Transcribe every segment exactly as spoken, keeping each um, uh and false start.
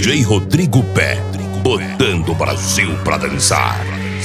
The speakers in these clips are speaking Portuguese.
J Rodrigo Pé, botando o Brasil pra dançar.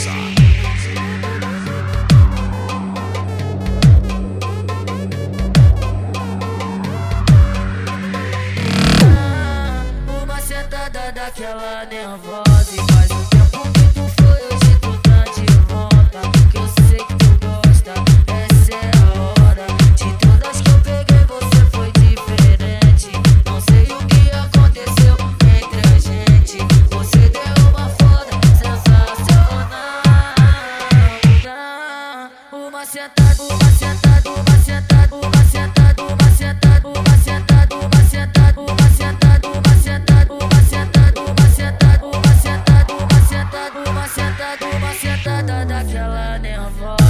Uma sentada daquela nervosa e faz um tempo que tu foi, hoje tu tá de volta. Que eu sei que tu gosta, essa é a hora. De todas que eu peguei você foi diferente. Não sei o que aconteceu entre a gente. Você deu uma foda sensacional. Uma sentada, uma sentada, uma sentada, uma sentada, uma sentada, uma sentada, uma sentada, uma sentada, uma sentada, uma sentada, uma sentada, uma sentada, uma sentada, uma sentada, uma sentada daquela nervosa.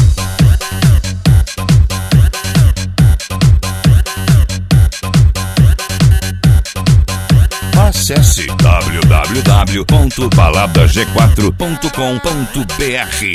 Acesse w w w ponto balada g quatro ponto com ponto b r.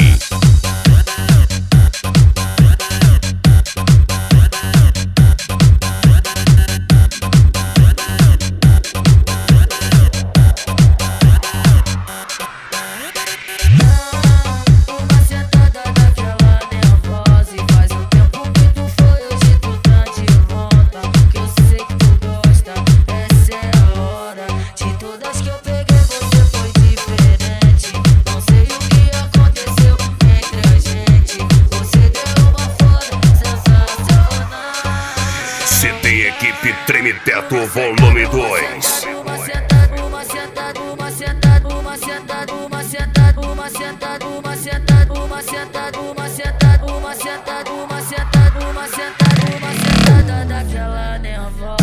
Uma sentada daquela nervosa e faz um tempo que tu foi, hoje tu tá de volta. Que eu sei que tu gosta, essa é a hora. De todas que eu peguei você foi diferente. Não sei o que aconteceu entre a gente. Você deu uma foda sensacional. C D Equipe Treme Teto Volume dois. Uma sentada, uma sentada, uma sentada, uma sentada, uma sentada, uma sentada, uma sentada, uma sentada, uma sentada, uma sentada, uma sentada, uma sentada, uma sentada daquela nervosa.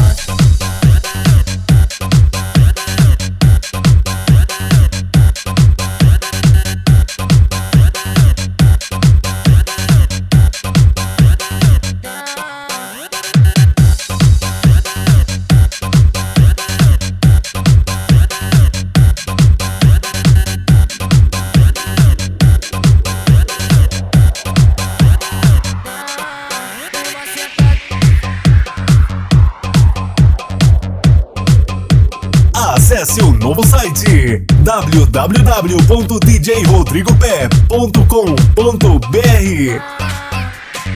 Acesse o novo site w w w ponto d j rodrigo pé ponto com ponto b r.